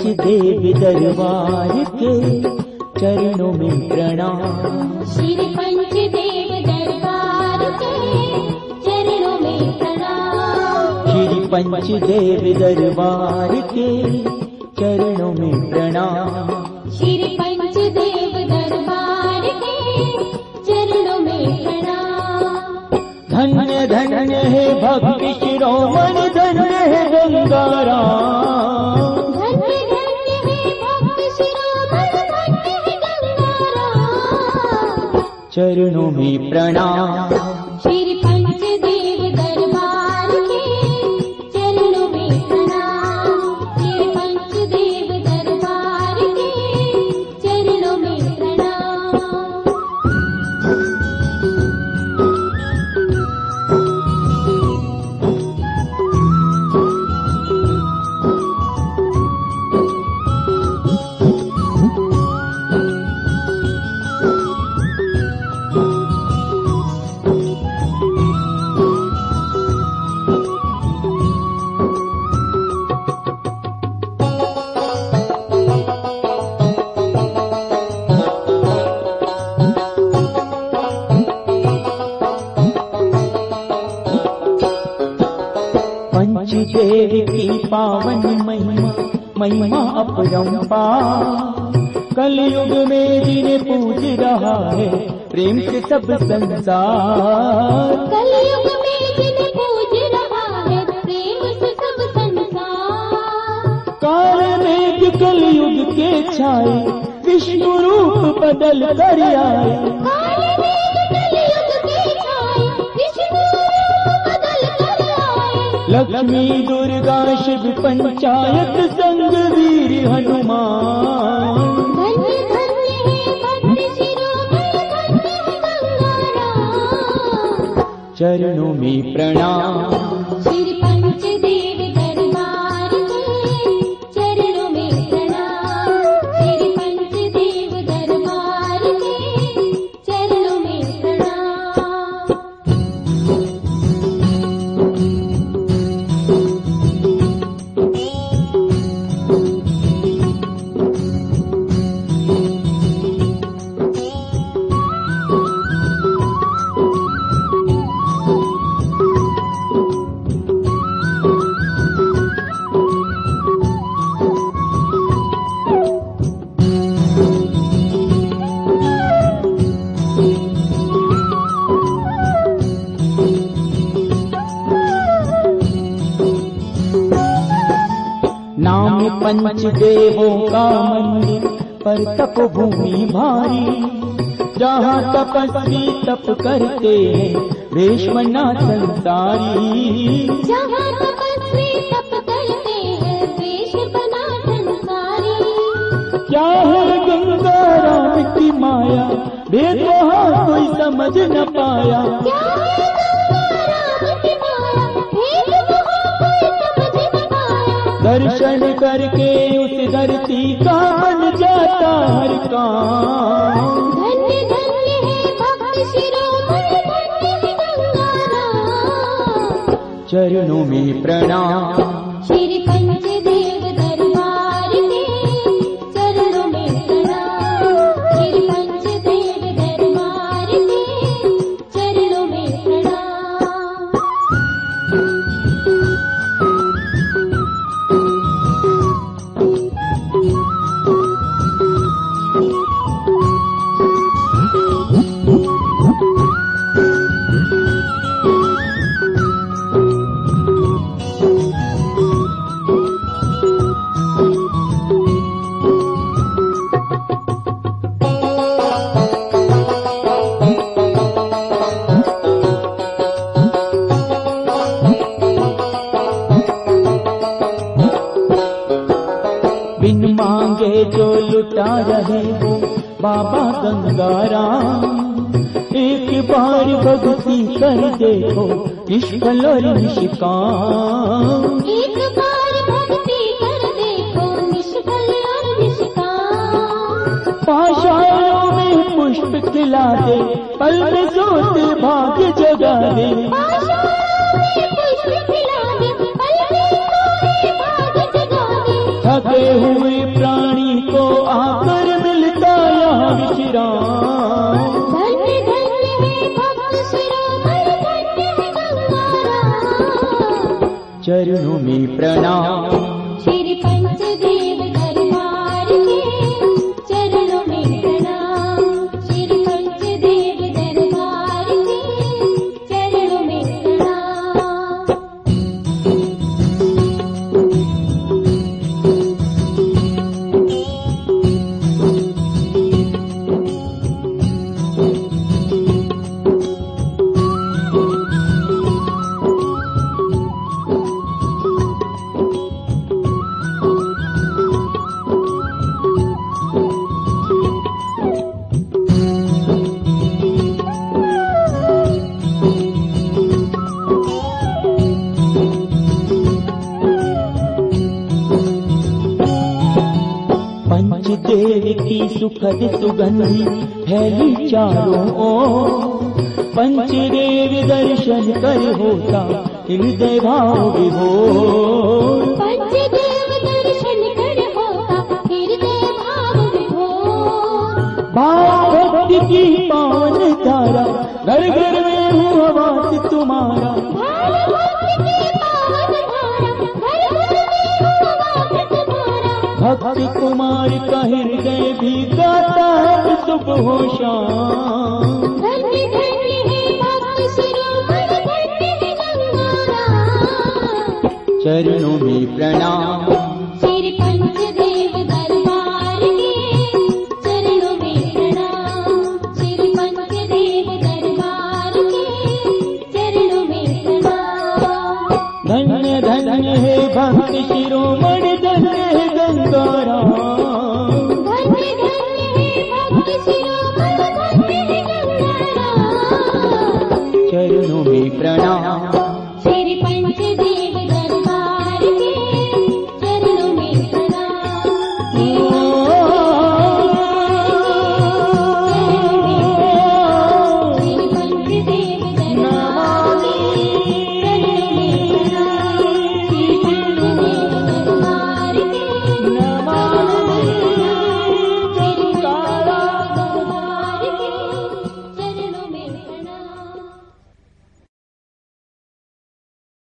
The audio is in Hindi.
पंचदेव दरबार के चरणों में प्रणाम। श्री पंचदेव दरबार के चरणों में प्रणाम। श्री पंचदेव दरबार के चरणों में प्रणाम। श्री पंचदेव दरबार के चरणों में प्रणाम। धन्य धन्य है भक्त शिरोमणि, धन्य है गंगाराम। धन्य धन्य है भक्त शिरोमणि, धन्य है गंगाराम। चरणों में प्रणाम। श्री पंचदेव दरबार के चरणों में प्रणाम। श्री पंचदेव दरबार के चरणों में प्रणाम। पंचदेव की पावन महिमा, महिमा अपरंपार। कलयुग में जिन्हें पूज रहा है प्रेम से सब संसार। कलयुग में जिन्हें पूज रहा है प्रेम से सब संसार। काल मेघ कलयुग के छाए, विष्णु रूप बदल कर आए। काल मेघ कलयुग के छाए, विष्णु रूप बदल कर आए। लक्ष्मी दुर्गा शिव पंचायत संग वीर हनुमान। धन्य धन्य है भक्त शिरोमणि, धन्य है गंगाराम। चरणों में प्रणाम। श्री पंचदेव दरबार के चरणों में प्रणाम। श्री पंचदेव दरबार के चरणों में प्रणाम। नाम पंचदेवों का मंदिर पर तप भूमि भारी। जहाँ तपस्वी तप करते हैं वेश्मना संसारी। जहाँ तपस्वी तप करते हैं वेश बना संसारी। क्या है गंगा राम की माया, भेद वहाँ कोई समझ न पाया। क्या है गंगा राम की माया, भेद वहाँ कोई समझ न पाया। दर्शन करके उस धरती का बन जाता हर काम। धन्य धन्य है भक्त शिरोमणि, धन्य है गंगाराम। चरणों में प्रणाम। श्री पंचदेव दरबार के चरणों में प्रणाम। श्री पंचदेव दरबार के चरणों में प्रणाम। बिन मांगे जो लुटा रहे हो बाबा गंगाराम। एक बार भक्ति कर देखो निष्फल और निष्काम। एक बार भक्ति कर देखो निष्फल और निष्काम। पाशाओं में पुष्प खिला दे, पल में सोते भाग्य जगा दे। थके हुए चरणों में प्रणाम। श्री पंचदेव दरबार के चरणों में प्रणाम। श्री पंचदेव दरबार के चरणों में प्रणाम। पंचदेव की सुखद सुगंधि फैली चारों ओर। पंचदेव दर्शन कर होता हृदय भाव विभोर। पंचदेव दर्शन कर होता हृदय भाव विभोर। भाव भक्ति की पावन धारा घर घर में हूँ आवाज तुम्हारा। भाव भक्ति की पावन धारा घर घर में हूँ आवाज तुम्हारा। भक्ति कुमार का हृदय भी गाता है सुबह हो शाम। धन्य धन्य है भक्त शिरोमणि धन्य है गंगाराम। चरणों में प्रणाम। श्री पंचदेव दरबार के चरणों में प्रणाम। श्री पंचदेव दरबार के चरणों में प्रणाम। धन्य धन्य है भक्त शिरोमणि धन्य है गंगाराम। धन्य धन्य है भक्त शिरोमणि धन्य है गंगाराम। चरणों में प्रणाम। श्री पंचदेव